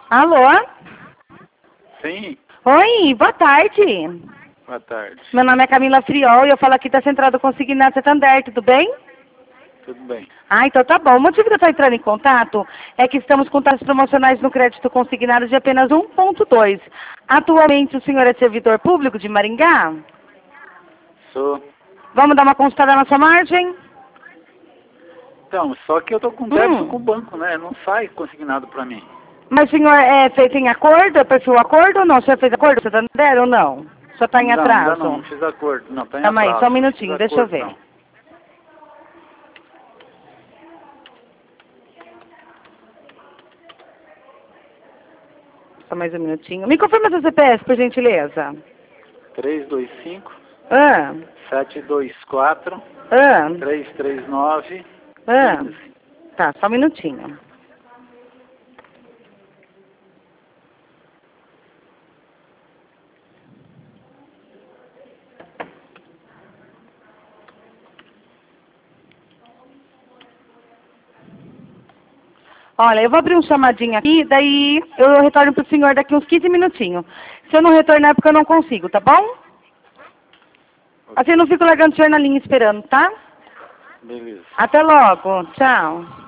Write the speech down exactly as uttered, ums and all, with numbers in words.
Alô? Sim, Oi, boa tarde. boa tarde. Meu nome é Camila Friol e eu falo aqui da Central do Consignado Santander, tudo bem? Tudo bem. Ah, então tá bom. O motivo de eu estar entrando em contato é que estamos com taxas promocionais no crédito consignado de apenas um ponto dois. Atualmente o senhor é servidor público de Maringá? Sou. Vamos dar uma consultada na sua margem? Então, só que eu tô com débito Hum. com o banco, né? Não sai consignado pra mim. Mas o senhor é feito em acordo? É perfil acordo ou não? O senhor fez acordo com o Santander ou não? O senhor está em Não, ainda não, atraso? não fiz acordo. Não, tá em Calma aí, atraso. só um Não fiz minutinho, deixa eu acordo, ver. não. Só mais um minutinho. Me confirma seu C P F, por gentileza. três dois cinco, Ah, sete dois quatro, ah, três três nove, ah. quinze. Tá, só um minutinho. Olha, eu vou abrir um chamadinho aqui, daí eu retorno pro senhor daqui uns quinze minutinhos. Se eu não retornar é porque eu não consigo, tá bom? Assim eu não fico largando o senhor na linha esperando, tá? Beleza. Até logo. Tchau.